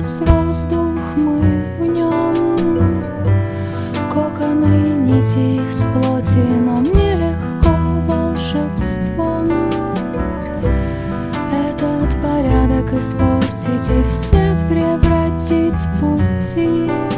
нас воздух, мы в нем. Коконы нити из плоти, нам нелегко волшебством этот порядок испортить и все превратить в пути.